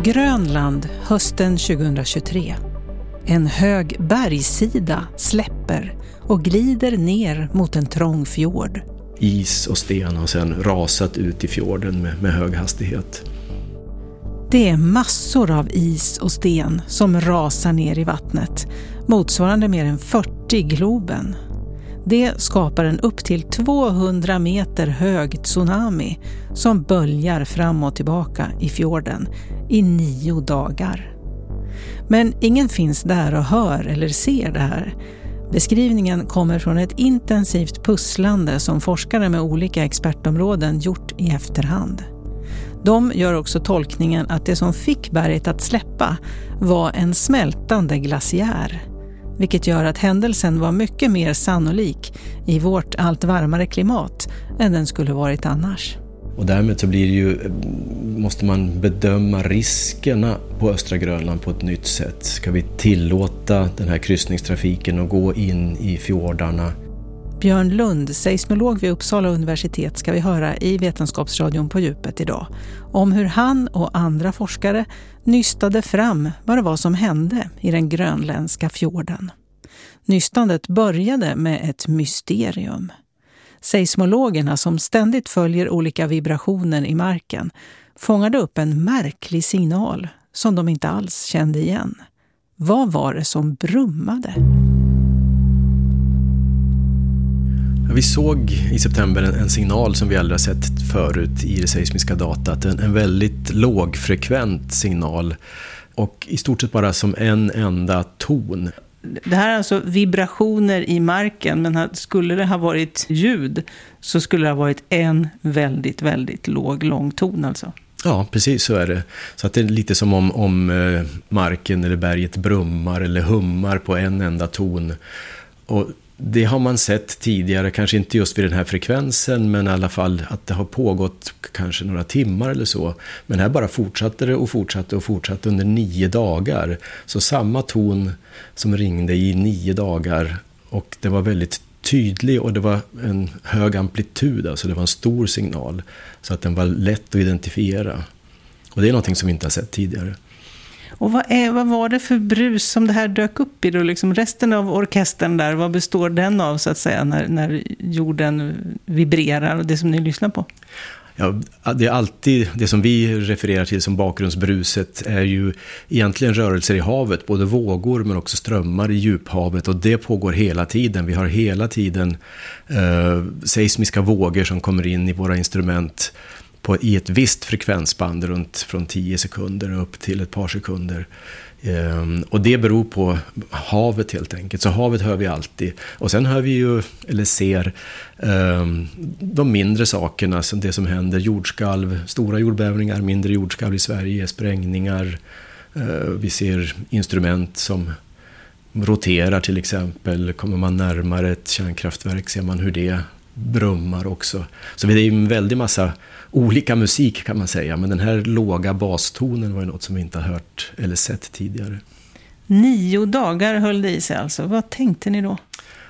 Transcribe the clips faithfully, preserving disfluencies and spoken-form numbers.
Grönland hösten tjugohundratjugotre. En hög bergssida släpper och glider ner mot en trång fjord. Is och sten har sedan rasat ut i fjorden med, med hög hastighet. Det är massor av is och sten som rasar ner i vattnet, motsvarande mer än fyrtio Globen. Det skapar en upp till tvåhundra meter hög tsunami som böljar fram och tillbaka i fjorden i nio dagar. Men ingen finns där och hör eller ser det här. Beskrivningen kommer från ett intensivt pusslande som forskare med olika expertområden gjort i efterhand. De gör också tolkningen att det som fick berget att släppa var en smältande glaciär, vilket gör att händelsen var mycket mer sannolik i vårt allt varmare klimat än den skulle varit annars. Och därmed så blir det ju, måste man bedöma riskerna på östra Grönland på ett nytt sätt. Ska vi tillåta den här kryssningstrafiken att gå in i fjordarna? Björn Lund, seismolog vid Uppsala universitet, ska vi höra i Vetenskapsradion på djupet idag. Om hur han och andra forskare nystade fram vad det var som hände i den grönländska fjorden. Nystandet började med ett mysterium. Seismologerna som ständigt följer olika vibrationer i marken fångade upp en märklig signal som de inte alls kände igen. Vad var det som brummade? Vi såg i september en, en signal som vi aldrig har sett förut i det seismiska datat. En, en väldigt lågfrekvent signal och i stort sett bara som en enda ton. Det här är alltså vibrationer i marken, men skulle det ha varit ljud så skulle det ha varit en väldigt, väldigt låg, lång ton alltså. Ja, precis så är det. Så att det är lite som om, om marken eller berget brummar eller hummar på en enda ton. Och det har man sett tidigare, kanske inte just vid den här frekvensen, men i alla fall att det har pågått kanske några timmar eller så. Men här bara fortsatte det och fortsatte och fortsatte under nio dagar. Så samma ton som ringde i nio dagar, och det var väldigt tydlig och det var en hög amplitud, alltså det var en stor signal så att den var lätt att identifiera. Och det är någonting som vi inte har sett tidigare. Och vad, är, vad var det för brus som det här dök upp i då? Liksom resten av orkestern där, vad består den av så att säga när, när jorden vibrerar och det som ni lyssnar på? Ja, det är alltid det som vi refererar till som bakgrundsbruset är ju egentligen rörelser i havet, både vågor men också strömmar i djuphavet, och det pågår hela tiden. Vi har hela tiden eh, seismiska vågor som kommer in i våra instrument på, i ett visst frekvensband runt från tio sekunder upp till ett par sekunder. Um, och det beror på havet helt enkelt. Så havet hör vi alltid. Och sen hör vi ju, eller ser um, de mindre sakerna, som det som händer, jordskalv, stora jordbävningar, mindre jordskalv i Sverige, sprängningar. Uh, vi ser instrument som roterar till exempel. Kommer man närmare ett kärnkraftverk ser man hur det brummar också. Så det är en väldigt massa olika musik kan man säga, men den här låga bastonen var ju något som vi inte har hört eller sett tidigare. Nio dagar höll det i sig alltså. Vad tänkte ni då?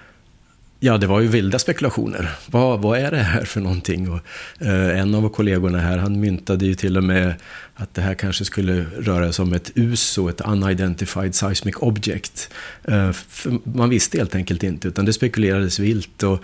Ja, det var ju vilda spekulationer. Vad, vad är det här för någonting? Och, eh, en av kollegorna här, han myntade ju till och med att det här kanske skulle röra sig om ett U S O, ett Unidentified Seismic Object. Eh, man visste helt enkelt inte, utan det spekulerades vilt. Och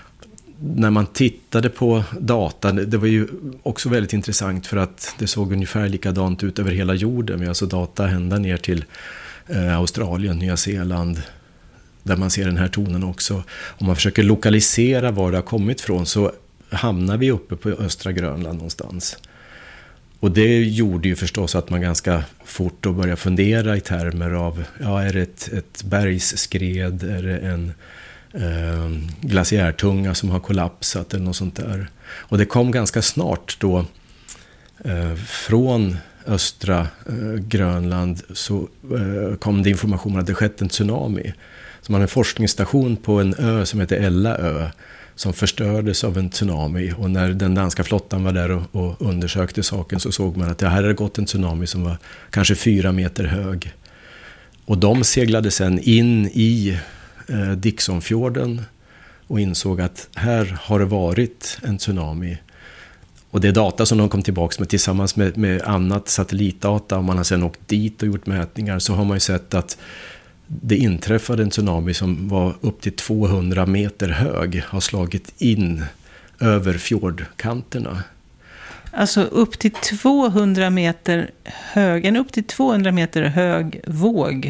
när man tittade på data, det var ju också väldigt intressant för att det såg ungefär likadant ut över hela jorden. Vi har alltså data ända ner till eh, Australien, Nya Zeeland, där man ser den här tonen också. Om man försöker lokalisera var det har kommit från så hamnar vi uppe på östra Grönland någonstans. Och det gjorde ju förstås att man ganska fort då började fundera i termer av, ja, är det ett, ett bergsskred, är det en Eh, glaciärtunga som har kollapsat eller något sånt där. Och det kom ganska snart då eh, från östra eh, Grönland så eh, kom det information att det skett en tsunami. Så man har en forskningsstation på en ö som heter Ella ö som förstördes av en tsunami, och när den danska flottan var där och, och undersökte saken så såg man att det här hade gått en tsunami som var kanske fyra meter hög. Och de seglade sen in i Dixonfjorden och insåg att här har det varit en tsunami. Och det data som de kom tillbaka med tillsammans med, med annat satellitdata, och man har sedan åkt dit och gjort mätningar, så har man ju sett att det inträffade en tsunami som var upp till tvåhundra meter hög, har slagit in över fjordkanterna. Alltså upp till tvåhundra meter hög, en upp till tvåhundra meter hög våg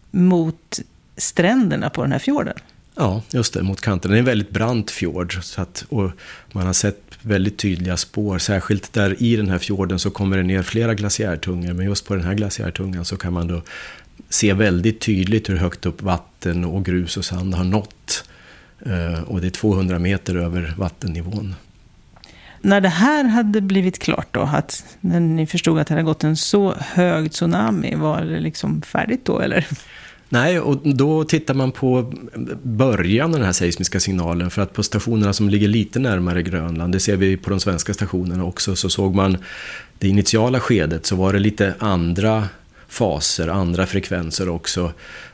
mot stränderna på den här fjorden. Ja, just det, mot kanten. Det är en väldigt brant fjord, så att, och man har sett väldigt tydliga spår. Särskilt där i den här fjorden så kommer det ner flera glaciärtungor, men just på den här glaciärtungan så kan man då se väldigt tydligt hur högt upp vatten och grus och sand har nått. Och det är tvåhundra meter över vattennivån. När det här hade blivit klart då, att när ni förstod att det hade gått en så hög tsunami, var det liksom färdigt då eller? Nej, och då tittar man på början av den här seismiska signalen, för att på stationerna som ligger lite närmare Grönland, det ser vi på de svenska stationerna också, så såg man det initiala skedet, så var det lite andra faser, andra frekvenser också,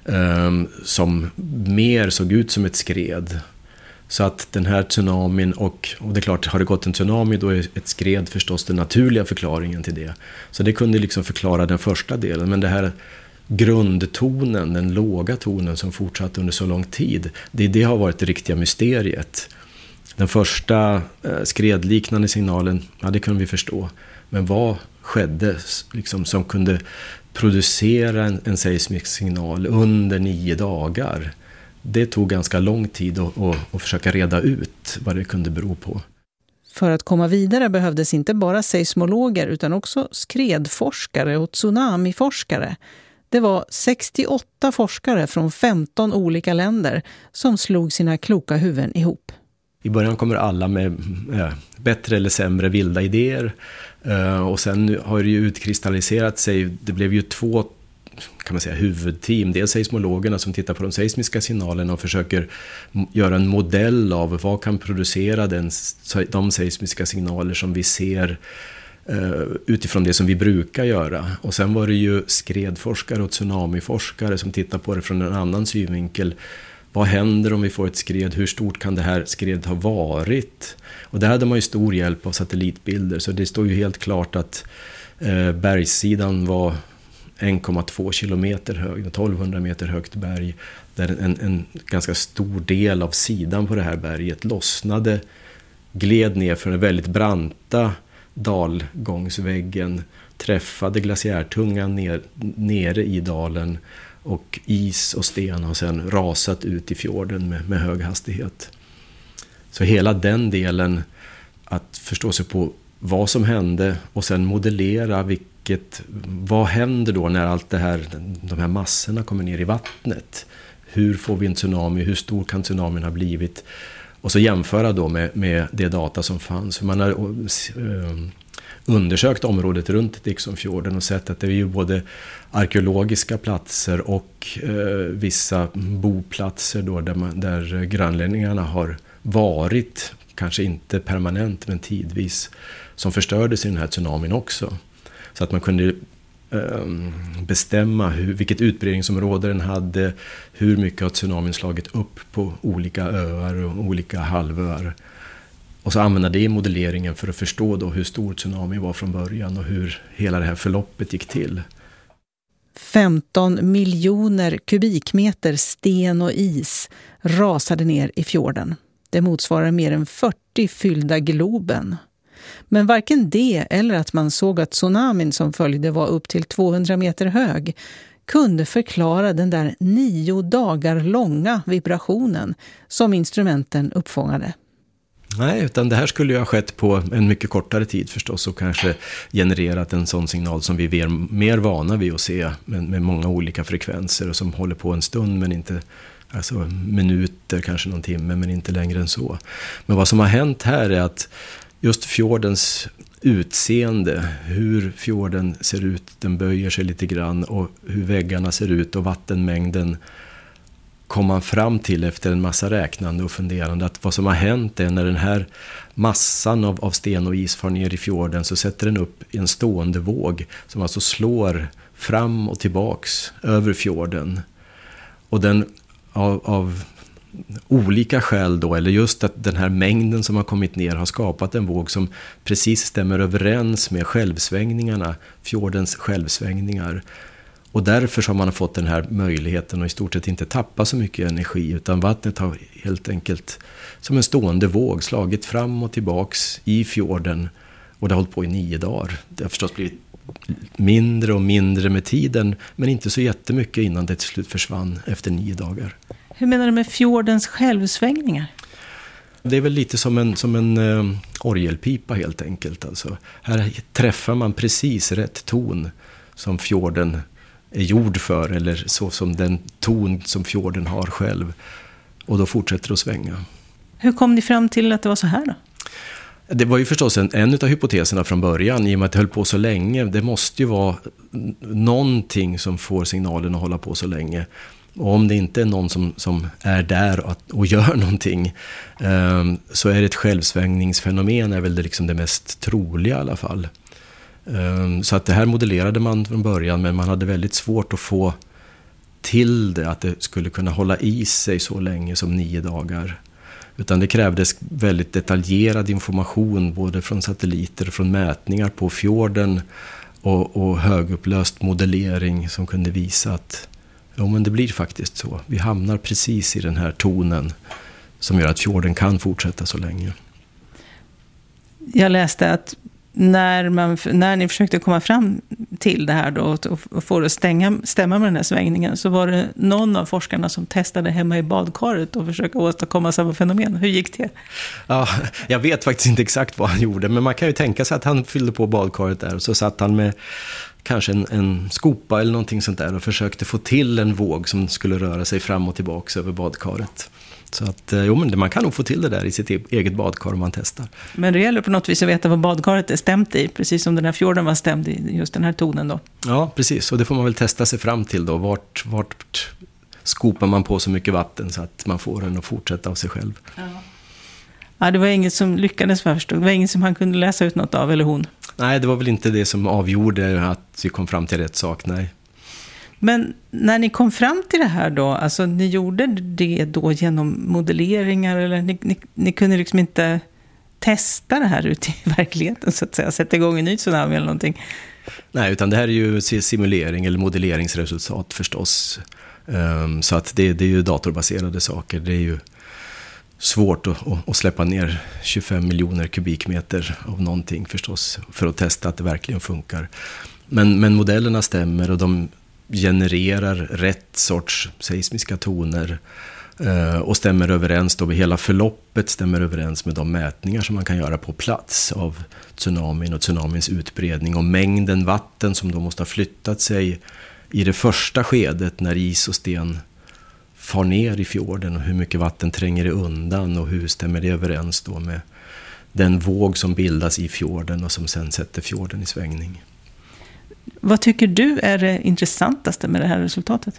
um, som mer såg ut som ett skred. Så att den här tsunamin, och, och det är klart, har det gått en tsunami, då är ett skred förstås den naturliga förklaringen till det. Så det kunde liksom förklara den första delen, men det här grundtonen, den låga tonen som fortsatte under så lång tid, det, det har varit det riktiga mysteriet. Den första eh, skredliknande signalen, ja, det kunde vi förstå. Men vad skedde liksom, som kunde producera en, en seismisk signal under nio dagar? Det tog ganska lång tid att, att, att försöka reda ut vad det kunde bero på. För att komma vidare behövdes inte bara seismologer utan också skredforskare och tsunamiforskare. Det var sextioåtta forskare från femton olika länder som slog sina kloka huvuden ihop. I början kommer alla med äh, bättre eller sämre vilda idéer. Uh, och sen har det ju utkristalliserat sig, det blev ju två kan man säga huvudteam. Dels seismologerna som tittar på de seismiska signalerna och försöker göra en modell av vad kan producera den, de seismiska signaler som vi ser uh, utifrån det som vi brukar göra. Och sen var det ju skredforskare och tsunamiforskare som tittar på det från en annan synvinkel. Vad händer om vi får ett skred? Hur stort kan det här skredet ha varit? Och där hade man ju stor hjälp av satellitbilder. Så det står ju helt klart att eh, bergssidan var en komma två kilometer hög, tolvhundra meter högt berg. Där en, en ganska stor del av sidan på det här berget lossnade, gled ner från den väldigt branta dalgångsväggen, träffade glaciärtungan ner, nere i dalen. Och is och sten har sedan rasat ut i fjorden med, med hög hastighet. Så hela den delen, att förstå sig på vad som hände och sen modellera vilket, vad händer då när allt det här, de här massorna kommer ner i vattnet. Hur får vi en tsunami? Hur stor kan tsunamin ha blivit? Och så jämföra då med, med det data som fanns. För man har eh, undersökt området runt Dixonfjorden och sett att det är ju både arkeologiska platser och eh, vissa boplatser då där, man, där grönlänningarna har varit, kanske inte permanent men tidvis, som förstördes i den här tsunamin också. Så att man kunde eh, bestämma hur, vilket utbredningsområde den hade, hur mycket har tsunamin slagit upp på olika öar och olika halvöar. Och så använda det i modelleringen för att förstå då hur stor tsunami var från början och hur hela det här förloppet gick till. femton miljoner kubikmeter sten och is rasade ner i fjorden. Det motsvarar mer än fyrtio fyllda Globen. Men varken det eller att man såg att tsunamin som följde var upp till tvåhundra meter hög kunde förklara den där nio dagar långa vibrationen som instrumenten uppfångade. Nej, utan det här skulle ju ha skett på en mycket kortare tid förstås och kanske genererat en sån signal som vi är mer vana vid att se med, med många olika frekvenser och som håller på en stund men inte, alltså minuter, kanske någon timme men inte längre än så. Men vad som har hänt här är att just fjordens utseende, hur fjorden ser ut, den böjer sig lite grann och hur väggarna ser ut och vattenmängden kom man fram till efter en massa räknande och funderande att vad som har hänt är när den här massan av, av sten och is far ner i fjorden så sätter den upp en stående våg som alltså slår fram och tillbaks över fjorden. Och den av, av olika skäl då, eller just att den här mängden som har kommit ner har skapat en våg som precis stämmer överens med självsvängningarna, fjordens självsvängningar. Och därför har man fått den här möjligheten att i stort sett inte tappa så mycket energi, utan vattnet har helt enkelt som en stående våg slagit fram och tillbaks i fjorden, och det har hållit på i nio dagar. Det har förstås blivit mindre och mindre med tiden, men inte så jättemycket innan det till slut försvann efter nio dagar. Hur menar du med fjordens självsvängningar? Det är väl lite som en, som en uh, orgelpipa helt enkelt. Alltså, här träffar man precis rätt ton som fjorden är gjord för, eller så som den ton som fjorden har själv. Och då fortsätter det att svänga. Hur kom ni fram till att det var så här då? Det var ju förstås en, en av hypoteserna från början, i och med att det höll på så länge. Det måste ju vara någonting som får signalen att hålla på så länge. Och om det inte är någon som, som är där och, och gör någonting, um, så är det ett självsvängningsfenomen, är väl det, liksom det mest troliga i alla fall. Um, så att det här modellerade man från början, men man hade väldigt svårt att få till det, att det skulle kunna hålla i sig så länge som nio dagar. Utan det krävdes väldigt detaljerad information både från satelliter och från mätningar på fjorden och, och högupplöst modellering som kunde visa att ja, men det blir faktiskt så. Vi hamnar precis i den här tonen som gör att fjorden kan fortsätta så länge. Jag läste att när, man, när ni försökte komma fram till det här då, och, och få det att stänga, stämma med den här svängningen, så var det någon av forskarna som testade hemma i badkaret och försöka åstadkomma samma fenomen. Hur gick det? Ja, jag vet faktiskt inte exakt vad han gjorde, men man kan ju tänka sig att han fyllde på badkaret där och så satt han med kanske en, en skopa eller någonting sånt där och försökte få till en våg som skulle röra sig fram och tillbaka över badkaret. Så att, jo, men man kan nog få till det där i sitt eget badkar om man testar. Men det gäller på något vis att veta vad badkaret är stämt i, precis som den här fjorden var stämd i just den här tonen då. Ja, precis. Och det får man väl testa sig fram till då. Vart, vart skopar man på så mycket vatten så att man får den att fortsätta av sig själv. Ja, ja, det var inget som lyckades först. Det var inget som han kunde läsa ut något av, eller hon. Nej, det var väl inte det som avgjorde att vi kom fram till rätt sak, nej. Men när ni kom fram till det här då, alltså ni gjorde det då genom modelleringar, eller ni, ni, ni kunde liksom inte testa det här ute i verkligheten så att säga, sätta igång en ny tsunami eller någonting? Nej, utan det här är ju simulering eller modelleringsresultat förstås. Um, så att det, det är ju datorbaserade saker. Det är ju svårt att, att släppa ner tjugofem miljoner kubikmeter av någonting förstås för att testa att det verkligen funkar. Men, men modellerna stämmer och de genererar rätt sorts seismiska toner eh, och stämmer överens då, hela förloppet stämmer överens med de mätningar som man kan göra på plats av tsunamin och tsunamins utbredning och mängden vatten som då måste ha flyttat sig i det första skedet när is och sten far ner i fjorden, och hur mycket vatten tränger det undan och hur stämmer det överens då med den våg som bildas i fjorden och som sen sätter fjorden i svängning. Vad tycker du är det intressantaste med det här resultatet?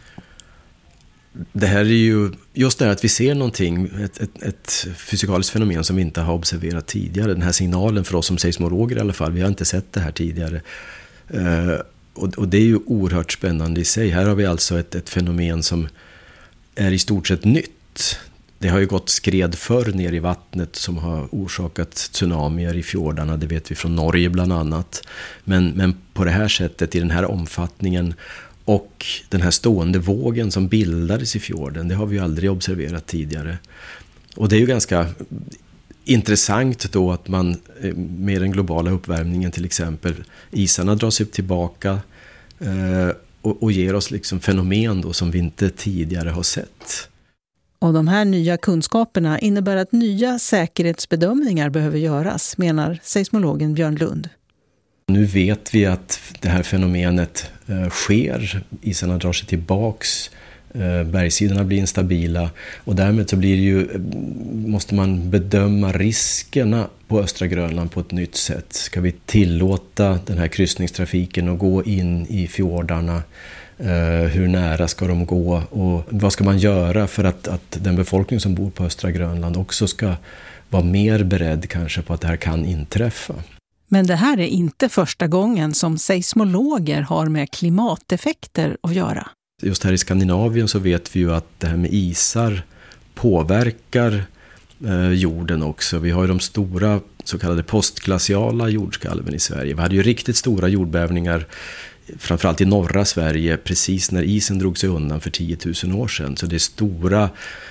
Det här är ju just det här att vi ser någonting, ett, ett, ett fysikaliskt fenomen som vi inte har observerat tidigare. Den här signalen för oss som seismologer i alla fall, vi har inte sett det här tidigare. Uh, och, och det är ju oerhört spännande i sig. Här har vi alltså ett, ett fenomen som är i stort sett nytt. Det har ju gått skred förr ner i vattnet som har orsakat tsunamier i fjordarna, det vet vi från Norge bland annat. Men, men på det här sättet, i den här omfattningen och den här stående vågen som bildades i fjorden, det har vi ju aldrig observerat tidigare. Och det är ju ganska intressant då att man med den globala uppvärmningen till exempel, isarna drar sig tillbaka eh, och, och ger oss liksom fenomen då som vi inte tidigare har sett. Och de här nya kunskaperna innebär att nya säkerhetsbedömningar behöver göras, menar seismologen Björn Lund. Nu vet vi att det här fenomenet eh, sker, isarna drar sig tillbaks, eh, bergsidorna blir instabila och därmed så blir det ju, måste man bedöma riskerna på östra Grönland på ett nytt sätt. Ska vi tillåta den här kryssningstrafiken att gå in i fjordarna? Uh, hur nära ska de gå och vad ska man göra för att, att den befolkning som bor på östra Grönland också ska vara mer beredd kanske på att det här kan inträffa. Men det här är inte första gången som seismologer har med klimateffekter att göra. Just här i Skandinavien så vet vi ju att det här med isar påverkar eh, jorden också. Vi har ju de stora så kallade postglaciala jordskalven i Sverige. Vi hade ju riktigt stora jordbävningar framförallt i norra Sverige precis när isen drog sig undan för tio tusen år sedan. Så det är stora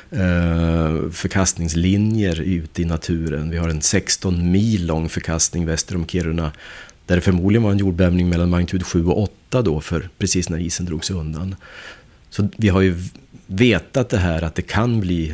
eh, förkastningslinjer ute i naturen. Vi har en sexton mil lång förkastning väster om Kiruna där det förmodligen var en jordbävning mellan magnitud sju och åtta då för precis när isen drog sig undan. Så vi har ju vetat det här att det kan bli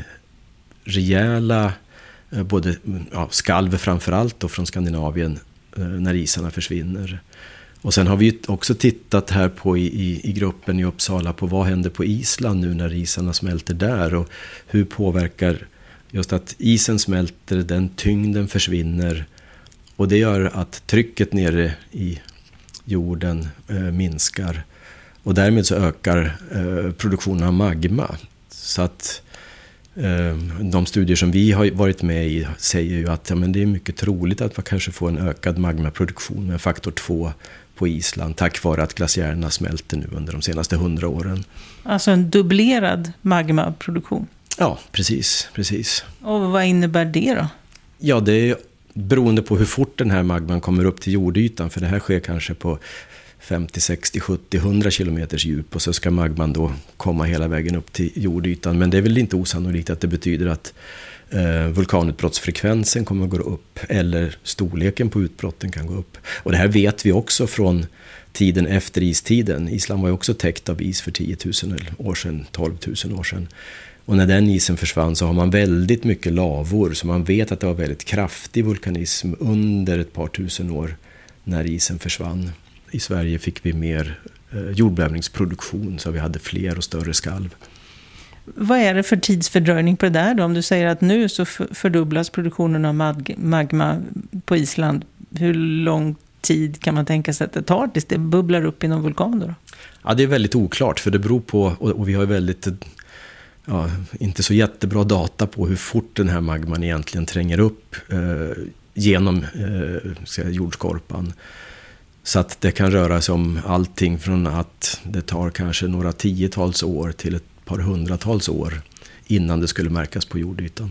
rejäla eh, både ja, skalv framförallt då från Skandinavien eh, när isarna försvinner. Och sen har vi också tittat här på i, i, i gruppen i Uppsala på vad händer på Island nu när isarna smälter där och hur påverkar just att isen smälter, den tyngden försvinner och det gör att trycket nere i jorden eh, minskar och därmed så ökar eh, produktionen av magma. Så att eh, de studier som vi har varit med i säger ju att ja, men det är mycket troligt att man kanske får en ökad magmaproduktion med faktor två på Island tack vare att glaciärerna smälter nu under de senaste hundra åren. Alltså en dubblerad magmaproduktion? Ja, precis, precis. Och vad innebär det då? Ja, det är beroende på hur fort den här magman kommer upp till jordytan, för det här sker kanske på femtio, sextio, sjuttio, hundra kilometers djup och så ska magman då komma hela vägen upp till jordytan. Men det är väl inte osannolikt att det betyder att eh, vulkanutbrottsfrekvensen kommer att gå upp eller storleken på utbrotten kan gå upp. Och det här vet vi också från tiden efter istiden. Island var ju också täckt av is för tio tusen år sedan, tolv tusen år sedan. Och när den isen försvann så har man väldigt mycket lavor, så man vet att det var väldigt kraftig vulkanism under ett par tusen år när isen försvann. I Sverige fick vi mer eh, jordbävningsproduktion så vi hade fler och större skalv. Vad är det för tidsfördröjning på det där då? Om du säger att nu så fördubblas produktionen av mag- magma på Island. Hur lång tid kan man tänka sig att det tar tills det bubblar upp i någon vulkan då? Ja, det är väldigt oklart för det beror på, och, och vi har väldigt, ja, inte så jättebra data på hur fort den här magman egentligen tränger upp eh, genom eh, säga, jordskorpan. Så att det kan röra sig om allting från att det tar kanske några tiotals år till ett par hundratals år innan det skulle märkas på jordytan.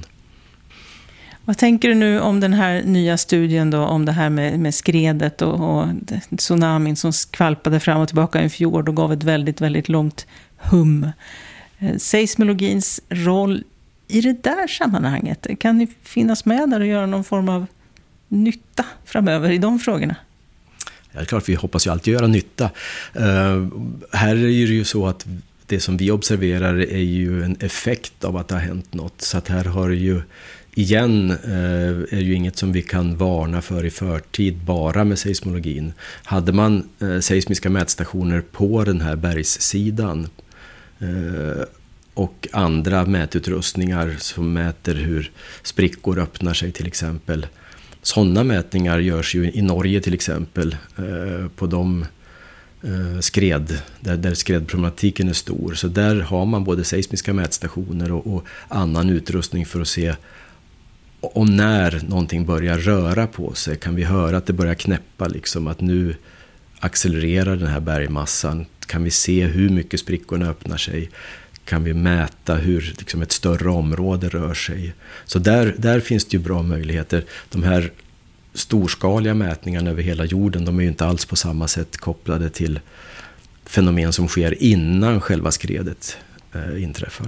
Vad tänker du nu om den här nya studien då, om det här med, med skredet och, och tsunamin som skvalpade fram och tillbaka i en fjord och gav ett väldigt, väldigt långt hum. Eh, seismologins roll i det där sammanhanget, kan ni finnas med där och göra någon form av nytta framöver i de frågorna? Ja, det är klart, vi hoppas ju alltid göra nytta. Uh, här är det ju så att det som vi observerar är ju en effekt av att det har hänt något. Så att här har ju igen uh, är ju inget som vi kan varna för i förtid bara med seismologin. Hade man uh, seismiska mätstationer på den här bergssidan uh, och andra mätutrustningar som mäter hur sprickor öppnar sig till exempel. Sådana mätningar görs ju i Norge till exempel eh, på de eh, skred, där, där skredproblematiken är stor. Så där har man både seismiska mätstationer och, och annan utrustning för att se om när någonting börjar röra på sig. Kan vi höra att det börjar knäppa, liksom, att nu accelererar den här bergmassan? Kan vi se hur mycket sprickorna öppnar sig? Kan vi mäta hur liksom, ett större område rör sig? Så där, där finns det ju bra möjligheter. De här storskaliga mätningarna över hela jorden, de är ju inte alls på samma sätt kopplade till fenomen som sker innan själva skredet eh, inträffar.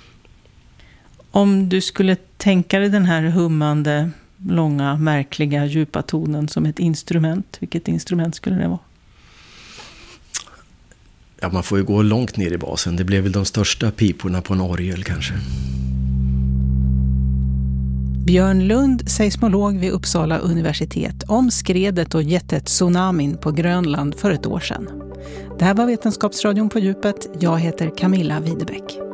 Om du skulle tänka dig den här hummande, långa, märkliga, djupa tonen som ett instrument, vilket instrument skulle det vara? Ja, man får ju gå långt ner i basen. Det blev väl de största piporna på en orgel kanske. Björn Lund, seismolog vid Uppsala universitet, om skredet och jättetsunamin på Grönland för ett år sedan. Det här var Vetenskapsradion på djupet. Jag heter Camilla Widebäck.